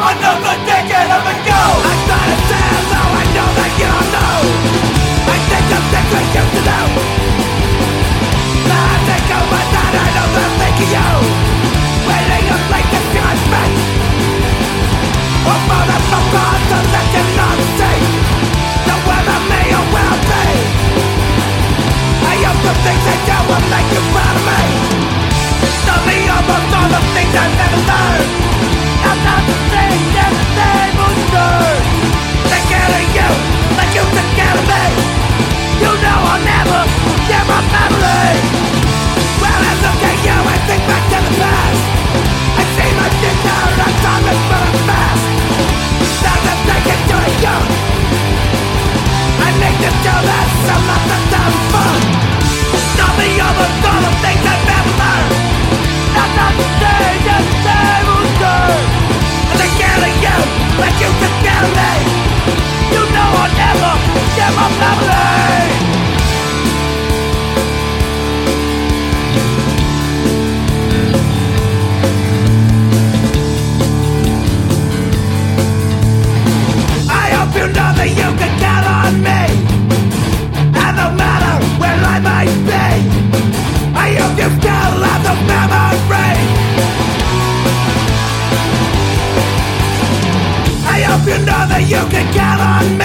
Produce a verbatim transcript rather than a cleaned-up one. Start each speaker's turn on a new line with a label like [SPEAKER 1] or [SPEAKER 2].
[SPEAKER 1] Another decade of ago, I started saying, though I know that you don't know. I think of things we used to know. Now I think of my thought, I know that I'm thinking you. Waiting up like this judgment. Or for the focus to let you not see. The whether me or will be. I hope the things I do will make you proud of me. Tell me almost all the things I've never learned. I'm not the thing that they will learn. Take care of you like you took care of me. You know I'll never forget my family. Well, I look at you and think back to the past. I see my future, I'm talking for the past. Now that they get to the young, I need to do that, so not the time fun. Tell me almost all the things I've never learned. I'm not the thing that they will learn. Take care of you like you took care of me. You know I'll never forget my family. You know that you can count on me. And no matter where I might be, I hope you still have the memory. I hope you know that you can count on me.